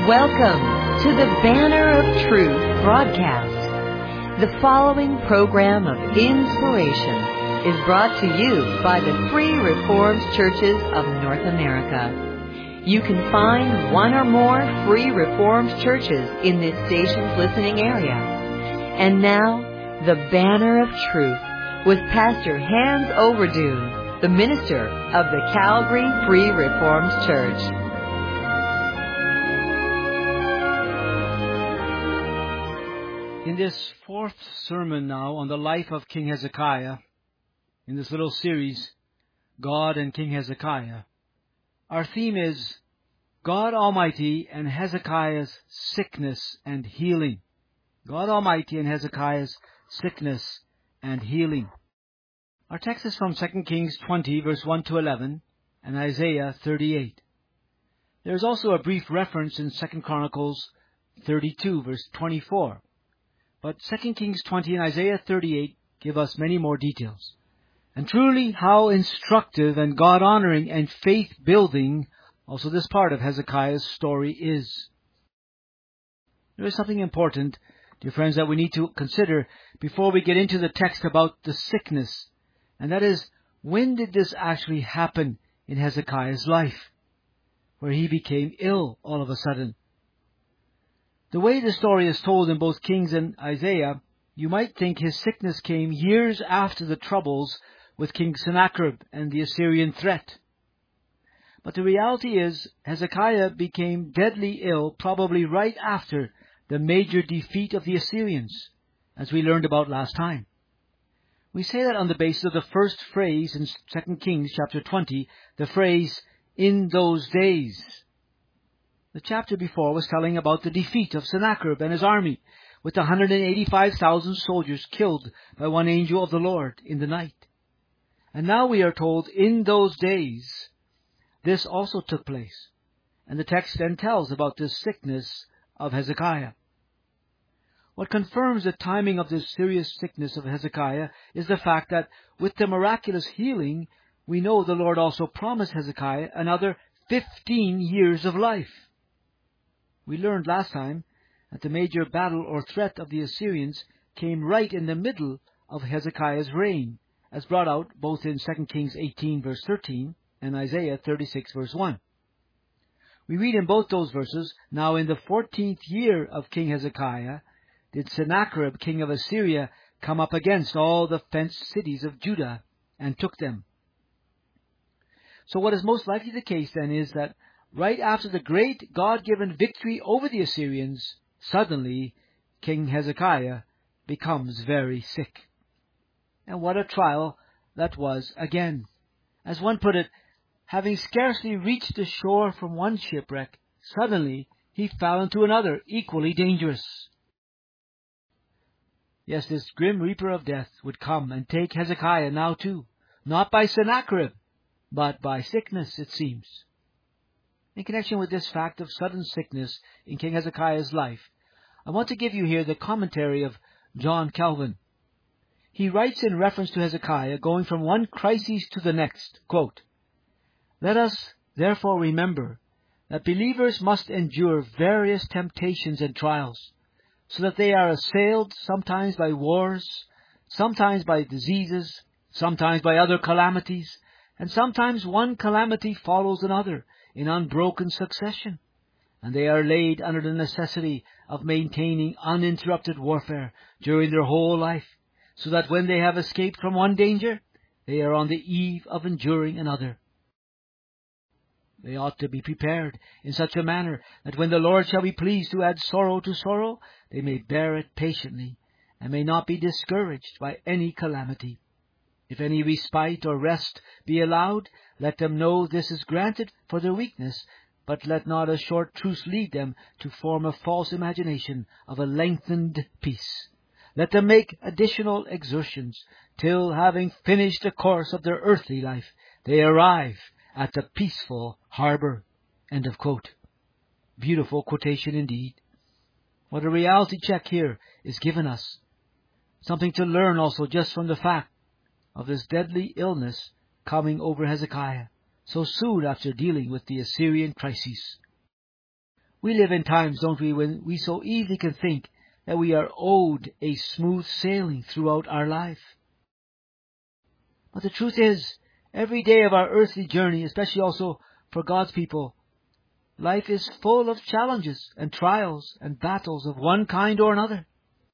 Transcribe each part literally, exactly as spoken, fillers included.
Welcome to the Banner of Truth broadcast. The following program of inspiration is brought to you by the Free Reformed Churches of North America. You can find one or more Free Reformed churches in this station's listening area. And now, the Banner of Truth with Pastor Hans Overdoon, the minister of the Calgary Free Reformed Church. In this fourth sermon now on the life of King Hezekiah, in this little series, God and King Hezekiah, our theme is God Almighty and Hezekiah's sickness and healing. God Almighty and Hezekiah's sickness and healing. Our text is from Second Kings twenty, verse one to eleven, and Isaiah thirty-eight. There is also a brief reference in Second Chronicles thirty-two, verse twenty-four. But Second Kings twenty and Isaiah thirty-eight give us many more details. And truly how instructive and God-honoring and faith-building also this part of Hezekiah's story is. There is something important, dear friends, that we need to consider before we get into the text about the sickness. And that is, when did this actually happen in Hezekiah's life, where he became ill all of a sudden? The way the story is told in both Kings and Isaiah, you might think his sickness came years after the troubles with King Sennacherib and the Assyrian threat. But the reality is, Hezekiah became deadly ill probably right after the major defeat of the Assyrians, as we learned about last time. We say that on the basis of the first phrase in Second Kings chapter twenty, the phrase, "in those days." The chapter before was telling about the defeat of Sennacherib and his army, with one hundred eighty-five thousand soldiers killed by one angel of the Lord in the night. And now we are told, in those days, this also took place. And the text then tells about this sickness of Hezekiah. What confirms the timing of this serious sickness of Hezekiah is the fact that with the miraculous healing, we know the Lord also promised Hezekiah another fifteen years of life. We learned last time that the major battle or threat of the Assyrians came right in the middle of Hezekiah's reign, as brought out both in Second Kings eighteen, verse thirteen, and Isaiah thirty-six, verse one. We read in both those verses, "Now in the fourteenth year of King Hezekiah did Sennacherib, king of Assyria, come up against all the fenced cities of Judah, and took them." So what is most likely the case then is that right after the great God-given victory over the Assyrians, suddenly King Hezekiah becomes very sick. And what a trial that was again. As one put it, having scarcely reached the shore from one shipwreck, suddenly he fell into another, equally dangerous. Yes, this grim reaper of death would come and take Hezekiah now too, not by Sennacherib, but by sickness, it seems. In connection with this fact of sudden sickness in King Hezekiah's life, I want to give you here the commentary of John Calvin. He writes in reference to Hezekiah, going from one crisis to the next, quote, "Let us therefore remember that believers must endure various temptations and trials, so that they are assailed sometimes by wars, sometimes by diseases, sometimes by other calamities, and sometimes one calamity follows another in unbroken succession, and they are laid under the necessity of maintaining uninterrupted warfare during their whole life, so that when they have escaped from one danger, they are on the eve of enduring another. They ought to be prepared in such a manner that when the Lord shall be pleased to add sorrow to sorrow, they may bear it patiently, and may not be discouraged by any calamity. If any respite or rest be allowed, let them know this is granted for their weakness, but let not a short truce lead them to form a false imagination of a lengthened peace. Let them make additional exertions, till, having finished the course of their earthly life, they arrive at the peaceful harbor." End of quote. Beautiful quotation indeed. What a reality check here is given us. Something to learn also just from the fact of this deadly illness coming over Hezekiah so soon after dealing with the Assyrian crisis. We live in times, don't we, when we so easily can think that we are owed a smooth sailing throughout our life. But the truth is, every day of our earthly journey, especially also for God's people, life is full of challenges and trials and battles of one kind or another.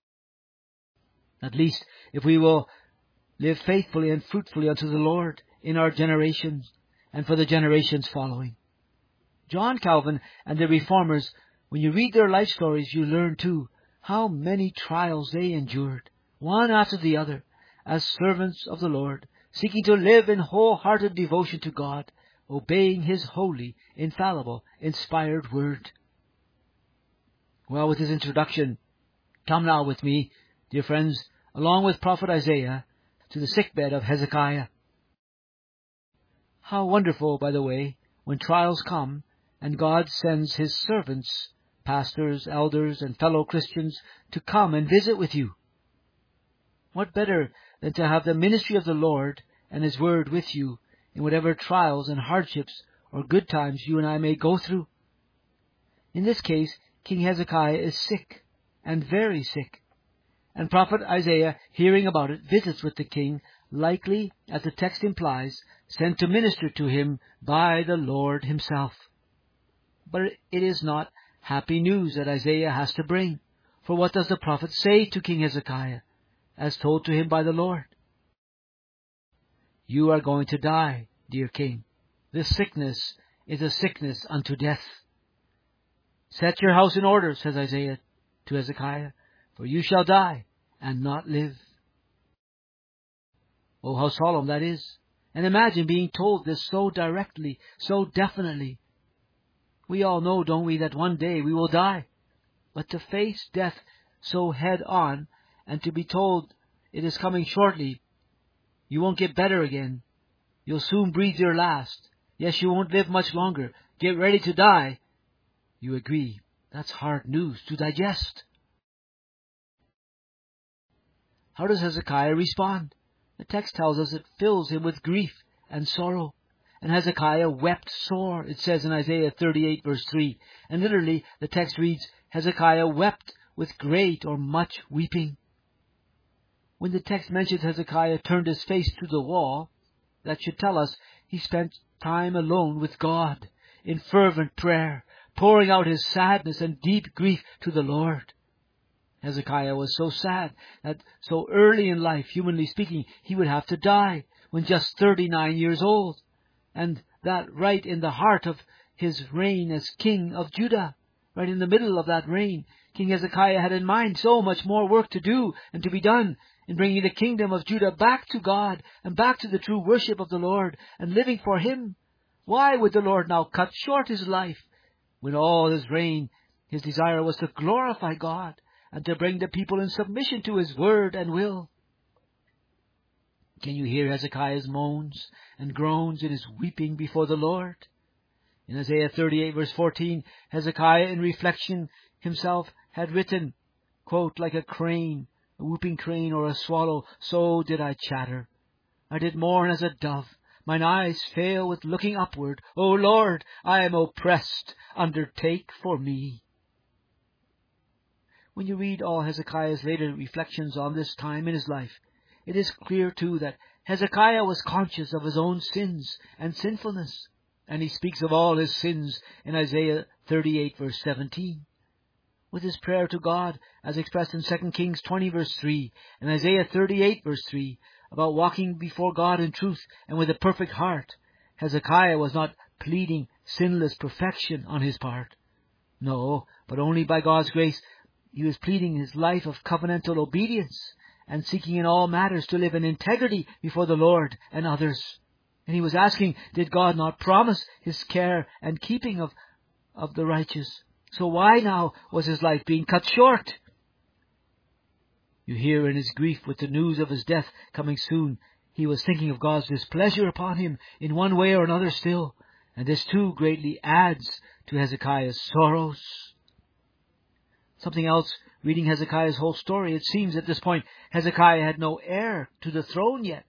At least, if we will live faithfully and fruitfully unto the Lord in our generations and for the generations following. John Calvin and the Reformers, when you read their life stories, you learn too how many trials they endured, one after the other, as servants of the Lord, seeking to live in wholehearted devotion to God, obeying His holy, infallible, inspired word. Well, with this introduction, come now with me, dear friends, along with Prophet Isaiah, to the sickbed of Hezekiah. How wonderful, by the way, when trials come, and God sends His servants, pastors, elders, and fellow Christians, to come and visit with you. What better than to have the ministry of the Lord and His Word with you in whatever trials and hardships or good times you and I may go through? In this case, King Hezekiah is sick, and very sick. And Prophet Isaiah, hearing about it, visits with the king, likely, as the text implies, sent to minister to him by the Lord Himself. But it is not happy news that Isaiah has to bring. For what does the prophet say to King Hezekiah, as told to him by the Lord? You are going to die, dear king. This sickness is a sickness unto death. Set your house in order, says Isaiah to Hezekiah, for you shall die and not live. Oh, how solemn that is. And imagine being told this so directly, so definitely. We all know, don't we, that one day we will die. But to face death so head on, and to be told it is coming shortly, you won't get better again. You'll soon breathe your last. Yes, you won't live much longer. Get ready to die. You agree. That's hard news to digest. How does Hezekiah respond? The text tells us it fills him with grief and sorrow. And Hezekiah wept sore, it says in Isaiah thirty-eight verse three. And literally, the text reads, Hezekiah wept with great or much weeping. When the text mentions Hezekiah turned his face to the wall, that should tell us he spent time alone with God, in fervent prayer, pouring out his sadness and deep grief to the Lord. Hezekiah was so sad that so early in life, humanly speaking, he would have to die when just thirty-nine years old. And that right in the heart of his reign as king of Judah, right in the middle of that reign, King Hezekiah had in mind so much more work to do and to be done in bringing the kingdom of Judah back to God and back to the true worship of the Lord and living for Him. Why would the Lord now cut short his life when all his reign, his desire was to glorify God and to bring the people in submission to His word and will? Can you hear Hezekiah's moans and groans in his weeping before the Lord? In Isaiah thirty-eight verse fourteen, Hezekiah in reflection himself had written, quote, like a crane, a whooping crane or a swallow, so did I chatter. I did mourn as a dove. Mine eyes fail with looking upward. O Lord, I am oppressed. Undertake for me. When you read all Hezekiah's later reflections on this time in his life, it is clear too that Hezekiah was conscious of his own sins and sinfulness. And he speaks of all his sins in Isaiah thirty-eight verse seventeen. With his prayer to God, as expressed in Second Kings twenty verse three, and Isaiah thirty-eight verse three, about walking before God in truth and with a perfect heart, Hezekiah was not pleading sinless perfection on his part. No, but only by God's grace, he was pleading his life of covenantal obedience and seeking in all matters to live in integrity before the Lord and others. And he was asking, did God not promise His care and keeping of, of the righteous? So why now was his life being cut short? You hear in his grief with the news of his death coming soon, he was thinking of God's displeasure upon him in one way or another still. And this too greatly adds to Hezekiah's sorrows. Something else, reading Hezekiah's whole story, it seems at this point Hezekiah had no heir to the throne yet.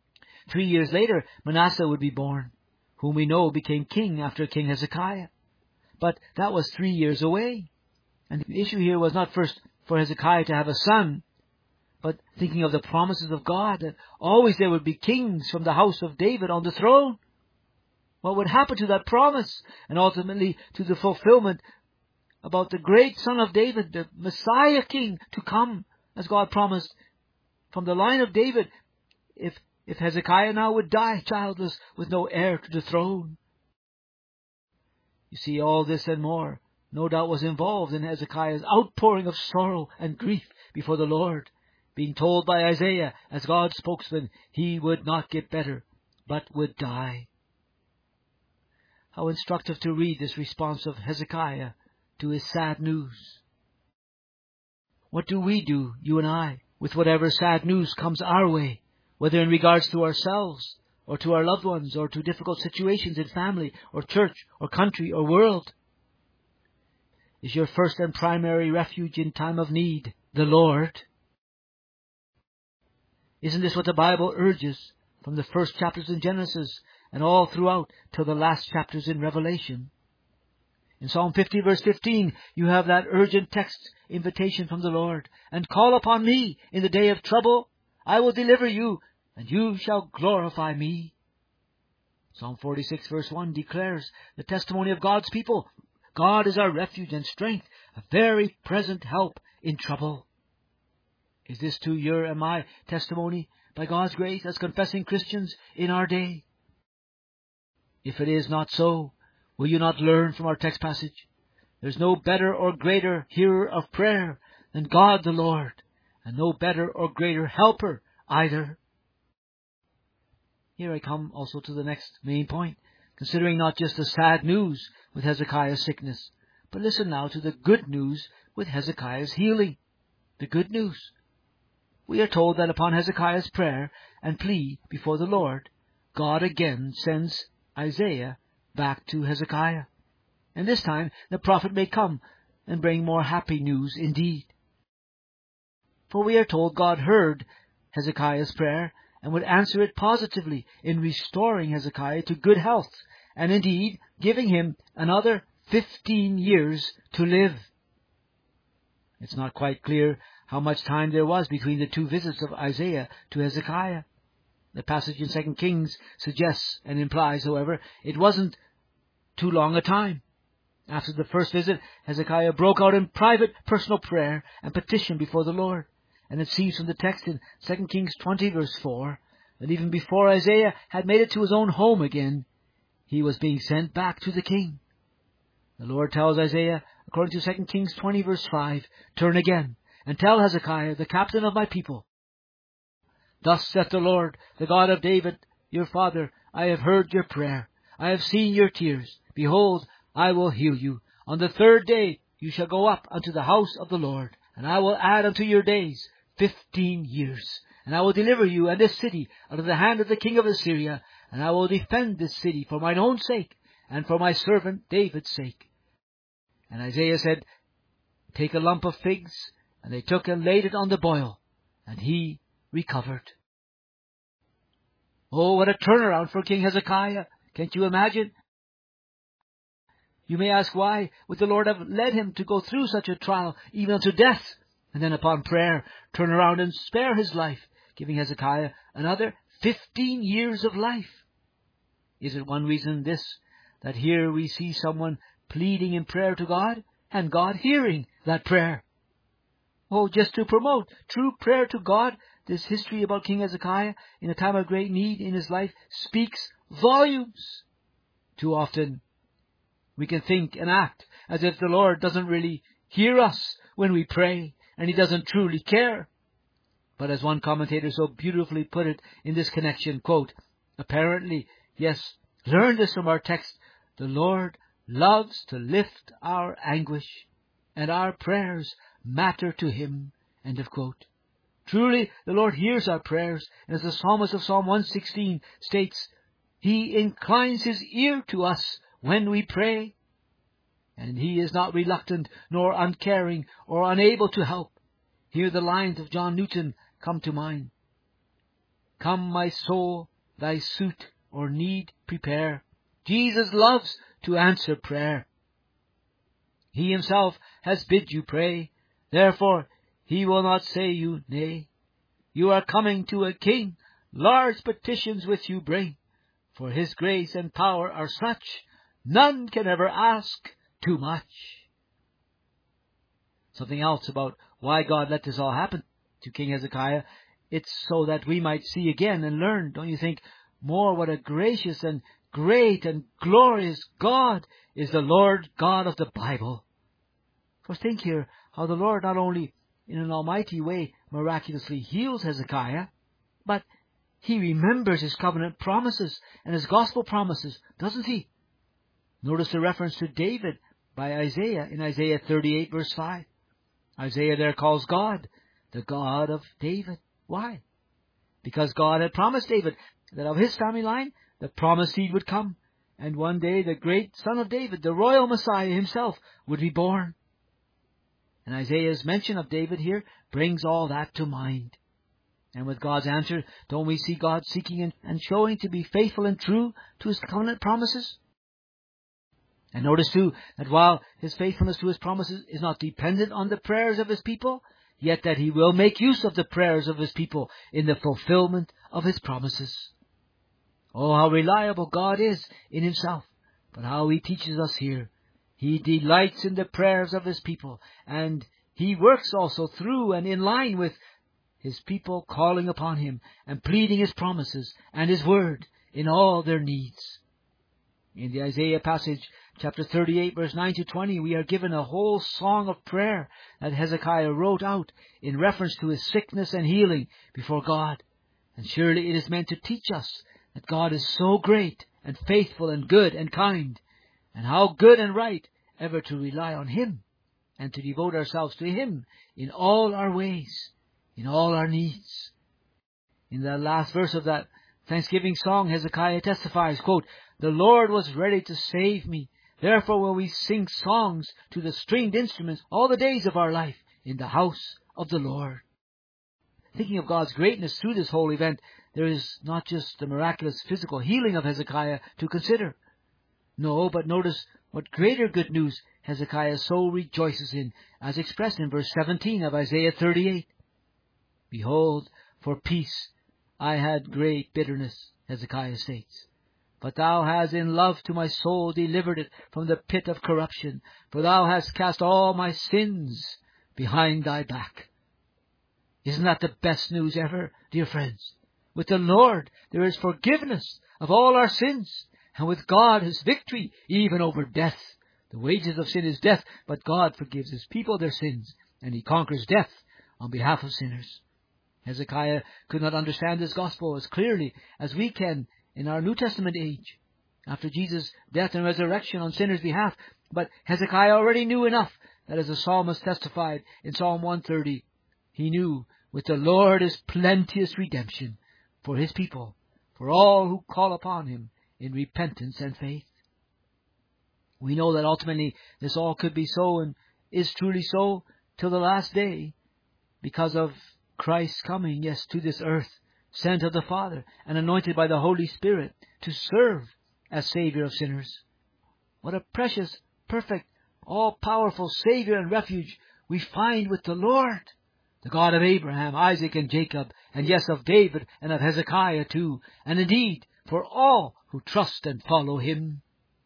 Three years later, Manasseh would be born, whom we know became king after King Hezekiah. but that was three years away. And the issue here was not first for Hezekiah to have a son, but thinking of the promises of God, that always there would be kings from the house of David on the throne. What would happen to that promise, and ultimately to the fulfillment about the great son of David, the Messiah King, to come, as God promised, from the line of David, if, if Hezekiah now would die childless with no heir to the throne. You see, all this and more, no doubt, was involved in Hezekiah's outpouring of sorrow and grief before the Lord, being told by Isaiah, as God's spokesman, he would not get better, but would die. How instructive to read this response of Hezekiah to his sad news. What do we do, you and I, with whatever sad news comes our way, whether in regards to ourselves, or to our loved ones, or to difficult situations in family, or church, or country, or world? Is your first and primary refuge in time of need the Lord? Isn't this what the Bible urges from the first chapters in Genesis and all throughout till the last chapters in Revelation? In Psalm fifty verse fifteen, you have that urgent text invitation from the Lord. And call upon me in the day of trouble. I will deliver you, and you shall glorify me. Psalm forty-six verse one declares the testimony of God's people. God is our refuge and strength, a very present help in trouble. Is this too your and my testimony by God's grace as confessing Christians in our day? If it is not so, will you not learn from our text passage? There's no better or greater hearer of prayer than God the Lord, and no better or greater helper either. Here I come also to the next main point, considering not just the sad news with Hezekiah's sickness, but listen now to the good news with Hezekiah's healing. The good news. We are told that upon Hezekiah's prayer and plea before the Lord, God again sends Isaiah back to Hezekiah. And this time the prophet may come and bring more happy news indeed. For we are told God heard Hezekiah's prayer and would answer it positively in restoring Hezekiah to good health, and indeed giving him another fifteen years to live. It's not quite clear how much time there was between the two visits of Isaiah to Hezekiah. The passage in Second Kings suggests and implies, however, it wasn't too long a time. After the first visit, Hezekiah broke out in private personal prayer and petition before the Lord. And it seems from the text in Second Kings twenty verse four that even before Isaiah had made it to his own home again, he was being sent back to the king. The Lord tells Isaiah, according to Second Kings twenty verse five, turn again and tell Hezekiah, the captain of my people, thus saith the Lord, the God of David, your father, I have heard your prayer. I have seen your tears. Behold, I will heal you. On the third day you shall go up unto the house of the Lord, and I will add unto your days fifteen years. And I will deliver you and this city out of the hand of the king of Assyria, and I will defend this city for mine own sake, and for my servant David's sake. And Isaiah said, take a lump of figs, and they took and laid it on the boil, and he recovered. Oh, what a turnaround for King Hezekiah. Can't you imagine? You may ask, why would the Lord have led him to go through such a trial, even unto death, and then upon prayer turn around and spare his life, giving Hezekiah another fifteen years of life? Is it one reason this, that here we see someone pleading in prayer to God, and God hearing that prayer? Oh, just to promote true prayer to God, this history about King Hezekiah in a time of great need in his life speaks volumes. Too often we can think and act as if the Lord doesn't really hear us when we pray, and He doesn't truly care. But as one commentator so beautifully put it in this connection, quote, apparently, yes, learn this from our text, the Lord loves to lift our anguish, and our prayers matter to Him, end of quote. Truly, the Lord hears our prayers, and as the psalmist of Psalm one sixteen states, He inclines His ear to us when we pray, and He is not reluctant, nor uncaring, or unable to help. Here the lines of John Newton come to mind. Come, my soul, thy suit or need prepare. Jesus loves to answer prayer. He himself has bid you pray, therefore he will not say you nay. You are coming to a king, large petitions with you bring, for his grace and power are such, none can ever ask too much. Something else about why God let this all happen to King Hezekiah. It's so that we might see again and learn, don't you think, more what a gracious and great and glorious God is the Lord God of the Bible. For think here how the Lord not only in an almighty way miraculously heals Hezekiah, but he remembers his covenant promises and his gospel promises, doesn't he? Notice the reference to David by Isaiah in Isaiah thirty-eight verse five. Isaiah there calls God the God of David. Why? Because God had promised David that of his family line the promised seed would come, and one day the great son of David, the royal Messiah himself, would be born. And Isaiah's mention of David here brings all that to mind. And with God's answer, don't we see God seeking and showing to be faithful and true to his covenant promises? And notice too that while his faithfulness to his promises is not dependent on the prayers of his people, yet that he will make use of the prayers of his people in the fulfillment of his promises. Oh, how reliable God is in himself, but how he teaches us here. He delights in the prayers of his people, and he works also through and in line with his people calling upon him and pleading his promises and his word in all their needs. In the Isaiah passage, chapter thirty-eight, verse nine to twenty, we are given a whole song of prayer that Hezekiah wrote out in reference to his sickness and healing before God. And surely it is meant to teach us that God is so great and faithful and good and kind, and how good and right ever to rely on him and to devote ourselves to him in all our ways, in all our needs. In the last verse of that Thanksgiving song, Hezekiah testifies, quote, "The Lord was ready to save me. Therefore will we sing songs to the stringed instruments all the days of our life in the house of the Lord." Thinking of God's greatness through this whole event, there is not just the miraculous physical healing of Hezekiah to consider. No, but notice what greater good news Hezekiah so rejoices in, as expressed in verse seventeen of Isaiah thirty-eight. "Behold, for peace I had great bitterness," Hezekiah states. "But thou hast in love to my soul delivered it from the pit of corruption, for thou hast cast all my sins behind thy back." Isn't that the best news ever, dear friends? With the Lord there is forgiveness of all our sins, and with God is victory even over death. The wages of sin is death, but God forgives his people their sins, and he conquers death on behalf of sinners. Hezekiah could not understand this gospel as clearly as we can in our New Testament age, after Jesus' death and resurrection on sinners' behalf, but Hezekiah already knew enough that, as the psalmist testified in Psalm one thirty, he knew with the Lord is plenteous redemption for his people, for all who call upon him in repentance and faith. We know that ultimately this all could be so and is truly so till the last day, because of Christ's coming, yes, to this earth, sent of the Father and anointed by the Holy Spirit to serve as Savior of sinners. What a precious, perfect, all-powerful Savior and refuge we find with the Lord, the God of Abraham, Isaac, and Jacob, and yes, of David and of Hezekiah too, and indeed for all who trust and follow him.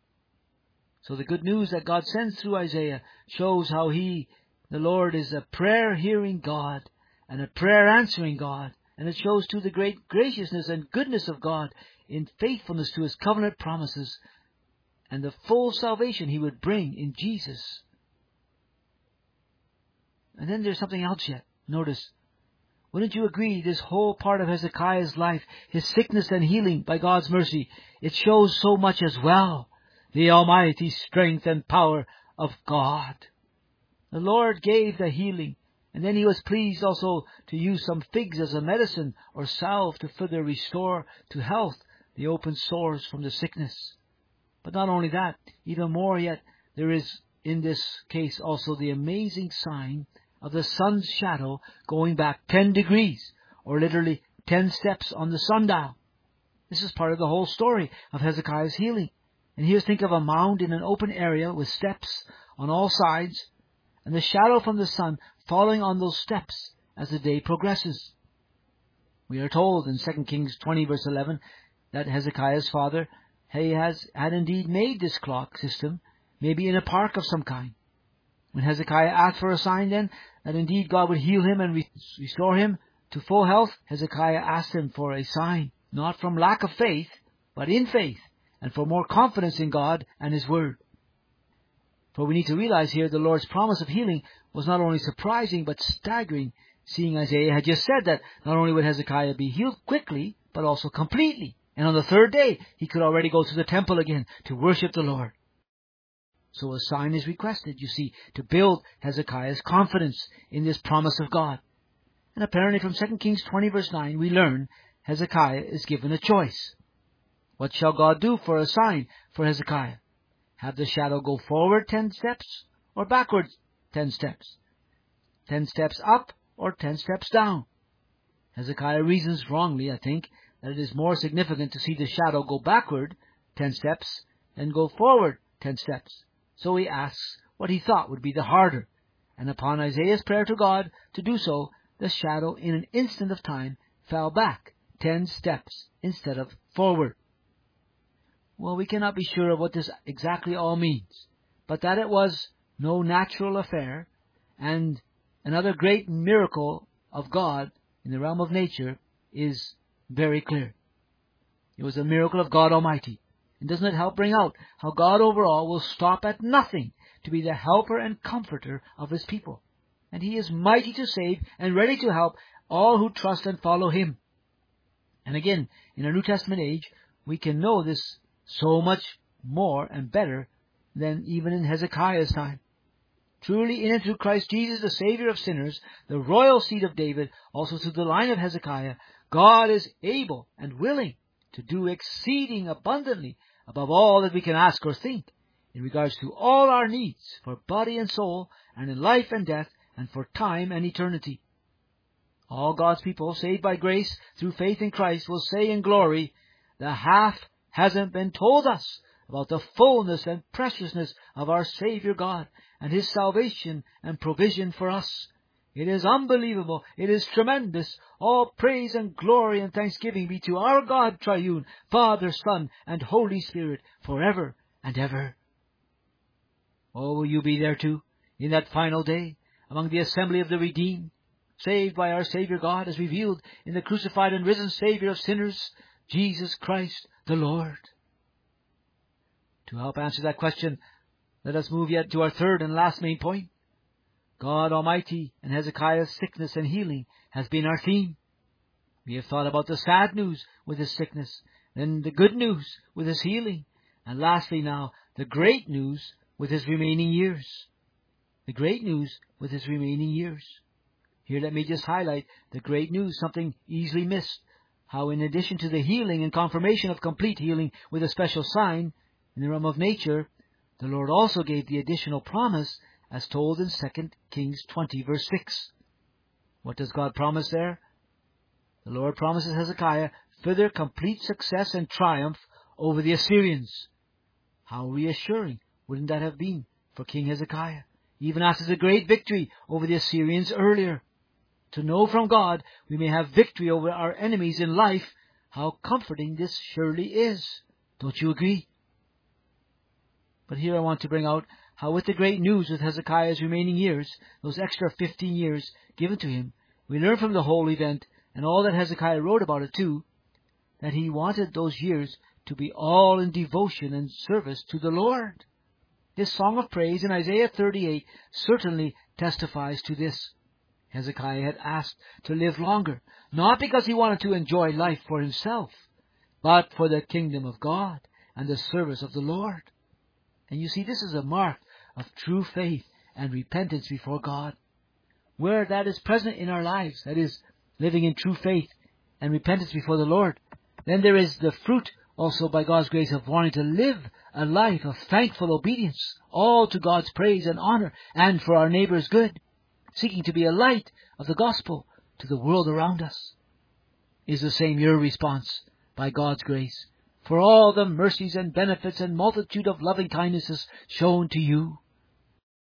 So the good news that God sends through Isaiah shows how he, the Lord, is a prayer-hearing God and a prayer-answering God, and it shows too the great graciousness and goodness of God in faithfulness to his covenant promises and the full salvation he would bring in Jesus. And then there's something else yet. Notice, wouldn't you agree this whole part of Hezekiah's life, his sickness and healing by God's mercy, it shows so much as well the almighty strength and power of God. The Lord gave the healing, and then he was pleased also to use some figs as a medicine or salve to further restore to health the open sores from the sickness. But not only that, even more yet, there is in this case also the amazing sign of the sun's shadow going back ten degrees, or literally ten steps on the sundial. This is part of the whole story of Hezekiah's healing. And here think of a mound in an open area with steps on all sides, and the shadow from the sun falling on those steps as the day progresses. We are told in Second Kings twenty verse eleven that Hezekiah's father, he has had indeed made this clock system, maybe in a park of some kind. When Hezekiah asked for a sign then, that indeed God would heal him and re- restore him to full health, Hezekiah asked him for a sign, not from lack of faith, but in faith, and for more confidence in God and His Word. For we need to realize here the Lord's promise of healing was not only surprising but staggering, seeing Isaiah had just said that not only would Hezekiah be healed quickly, but also completely. And on the third day, he could already go to the temple again to worship the Lord. So a sign is requested, you see, to build Hezekiah's confidence in this promise of God. And apparently from Second Kings twenty verse nine, we learn Hezekiah is given a choice. What shall God do for a sign for Hezekiah? Have the shadow go forward ten steps or backwards ten steps? Ten steps up or ten steps down? Hezekiah reasons wrongly, I think, that it is more significant to see the shadow go backward ten steps than go forward ten steps. So he asks what he thought would be the harder. And upon Isaiah's prayer to God to do so, the shadow in an instant of time fell back ten steps instead of forward. Well, we cannot be sure of what this exactly all means, but that it was no natural affair and another great miracle of God in the realm of nature is very clear. It was a miracle of God Almighty. And doesn't it help bring out how God overall will stop at nothing to be the helper and comforter of His people? And He is mighty to save and ready to help all who trust and follow Him. And again, in our New Testament age, we can know this so much more and better than even in Hezekiah's time. Truly in and through Christ Jesus, the Savior of sinners, the royal seed of David, also through the line of Hezekiah, God is able and willing to do exceeding abundantly above all that we can ask or think in regards to all our needs for body and soul and in life and death and for time and eternity. All God's people saved by grace through faith in Christ will say in glory, the half hasn't been told us about the fullness and preciousness of our Savior God and His salvation and provision for us. It is unbelievable. It is tremendous. All praise and glory and thanksgiving be to our God triune, Father, Son, and Holy Spirit, forever and ever. Oh, will you be there too, in that final day, among the assembly of the redeemed, saved by our Savior God, as revealed in the crucified and risen Savior of sinners, Jesus Christ the Lord? To help answer that question, let us move yet to our third and last main point. God Almighty and Hezekiah's sickness and healing has been our theme. We have thought about the sad news with his sickness, then the good news with his healing, and lastly now, the great news with his remaining years. The great news with his remaining years. Here let me just highlight the great news, something easily missed. How in addition to the healing and confirmation of complete healing with a special sign in the realm of nature, the Lord also gave the additional promise as told in Second Kings twenty verse six. What does God promise there? The Lord promises Hezekiah further complete success and triumph over the Assyrians. How reassuring wouldn't that have been for King Hezekiah, even after the great victory over the Assyrians earlier? To know from God we may have victory over our enemies in life, how comforting this surely is. Don't you agree? But here I want to bring out how with the great news with Hezekiah's remaining years, those extra fifteen years given to him, we learn from the whole event, and all that Hezekiah wrote about it too, that he wanted those years to be all in devotion and service to the Lord. This song of praise in Isaiah thirty-eight certainly testifies to this. Hezekiah had asked to live longer, not because he wanted to enjoy life for himself, but for the kingdom of God and the service of the Lord. And you see, this is a mark of true faith and repentance before God. Where that is present in our lives, that is, living in true faith and repentance before the Lord, then there is the fruit also by God's grace of wanting to live a life of thankful obedience, all to God's praise and honor and for our neighbor's good, seeking to be a light of the gospel to the world around us. Is the same your response by God's grace for all the mercies and benefits and multitude of loving kindnesses shown to you?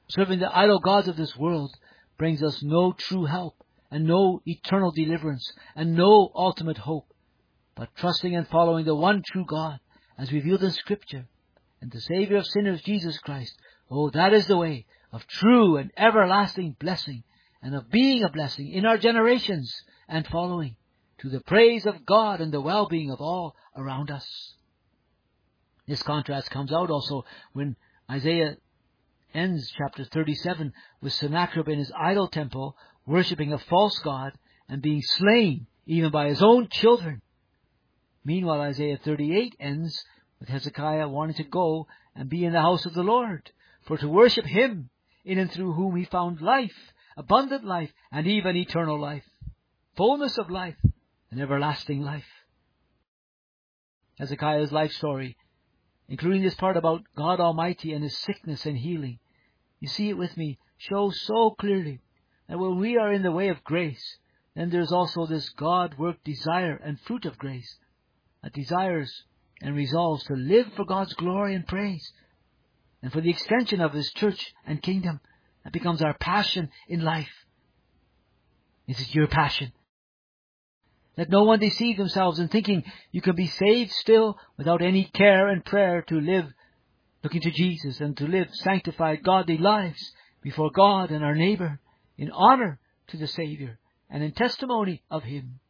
Serving the idol gods of this world brings us no true help and no eternal deliverance and no ultimate hope. But trusting and following the one true God as revealed in Scripture and the Savior of sinners, Jesus Christ, oh, that is the way of true and everlasting blessing and of being a blessing in our generations and following, to the praise of God and the well-being of all around us. This contrast comes out also when Isaiah ends chapter thirty-seven with Sennacherib in his idol temple, worshipping a false god and being slain even by his own children. Meanwhile, Isaiah thirty-eight ends with Hezekiah wanting to go and be in the house of the Lord, for to worship Him, in and through whom he found life, abundant life, and even eternal life, fullness of life, and everlasting life. Hezekiah's life story, including this part about God Almighty and His sickness and healing, you see it with me, shows so clearly that when we are in the way of grace, then there's also this God-worked desire and fruit of grace that desires and resolves to live for God's glory and praise, and for the extension of His church and kingdom. That becomes our passion in life. Is it your passion? Let no one deceive themselves in thinking you can be saved still without any care and prayer to live looking to Jesus and to live sanctified, godly lives before God and our neighbor in honor to the Savior and in testimony of Him.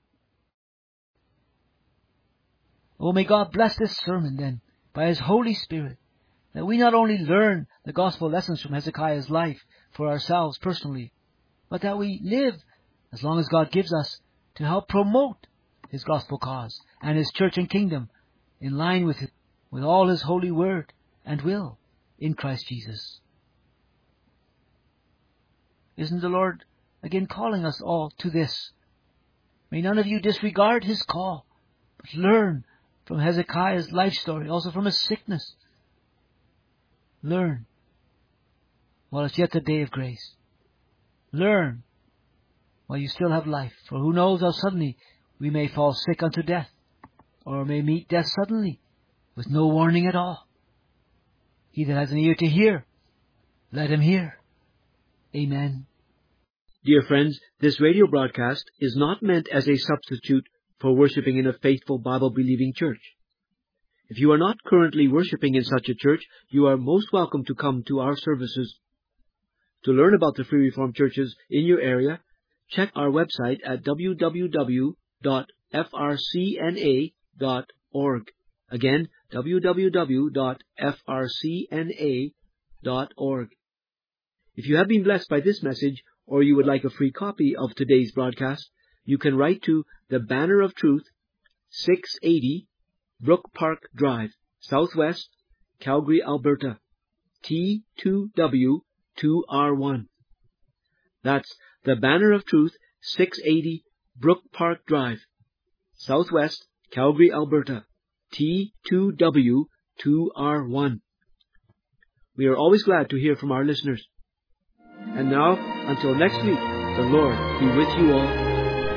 Oh, may God bless this sermon then by His Holy Spirit, that we not only learn the gospel lessons from Hezekiah's life for ourselves personally, but that we live, as long as God gives us, to help promote His gospel cause and His church and kingdom in line with it, with all His holy word and will in Christ Jesus. Isn't the Lord again calling us all to this? May none of you disregard His call, but learn from Hezekiah's life story, also from his sickness. Learn while it's yet the day of grace. Learn while you still have life, for who knows how suddenly we may fall sick unto death, or may meet death suddenly with no warning at all. He that has an ear to hear, let him hear. Amen. Dear friends, this radio broadcast is not meant as a substitute for worshiping in a faithful Bible-believing church. If you are not currently worshiping in such a church, you are most welcome to come to our services. To learn about the Free Reformed churches in your area, check our website at w w w dot f r c n a dot org. Again, w w w dot f r c n a dot org. If you have been blessed by this message, or you would like a free copy of today's broadcast, you can write to The Banner of Truth, six eighty Brook Park Drive, Southwest, Calgary, Alberta, T two W two R one. That's The Banner of Truth, six eighty Brook Park Drive, Southwest, Calgary, Alberta, T two W two R one. We are always glad to hear from our listeners. And now, until next week, the Lord be with you all.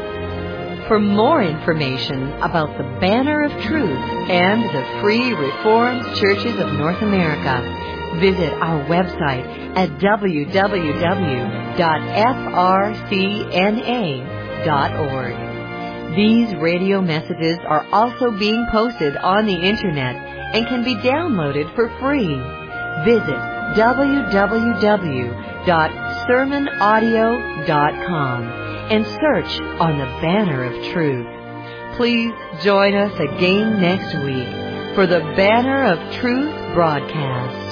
For more information about the Banner of Truth and the Free Reformed Churches of North America, visit our website at w w w dot f r c n a dot org. These radio messages are also being posted on the Internet and can be downloaded for free. Visit w w w dot sermon audio dot com and search on the Banner of Truth. Please join us again next week for the Banner of Truth broadcast.